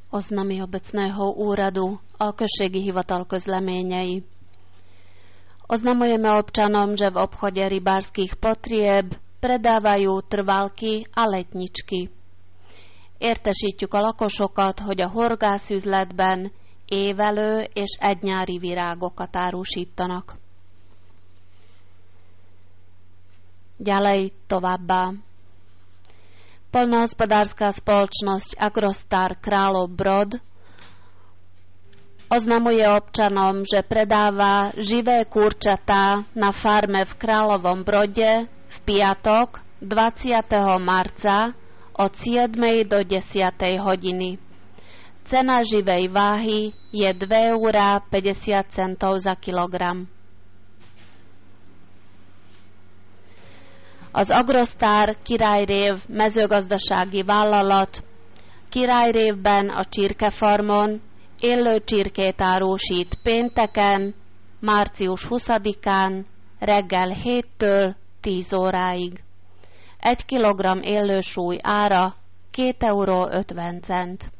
Oznámy obecného úradu a községi hivatal közleményei. Oznamujeme občanom, že v obchode rybárskych potrieb predávajú trvalky a letničky. Értesítjük a lakosokat, hogy a horgászüzletben évelő és egynyári virágokat árusítanak. Ďalej továbbá. Poľnohospodárska spoločnosť Agrostar Králov Brod oznamuje občanom, že predáva živé kurčatá na farme v Královom Brode v piatok 20. marca od 7. do 10. hodiny. Cena živej váhy je 2,50 € za kilogram. Az Agrostar Királyrév mezőgazdasági vállalat Királyrévben a csirkefarmon élő csirkét árusít pénteken, március 20-án reggel 7-től 10 óráig. 1 kilogramm élősúly ára 2,50 €.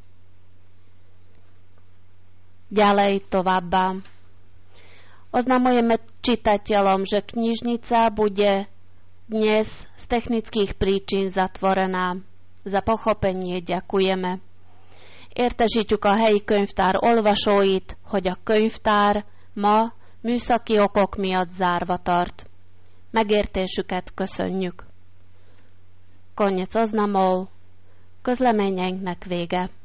Ďalej továbbá. Oznamujeme čitateľom, že knižnica bude dnes z technických príčin zatvorená. Za pochopenie ďakujeme. Értesítjük a helyi könyvtár olvasóit, hogy a könyvtár ma műszaki okok miatt zárva tart. Megértésüket köszönjük. Koniec oznamov, közleményeinknek vége.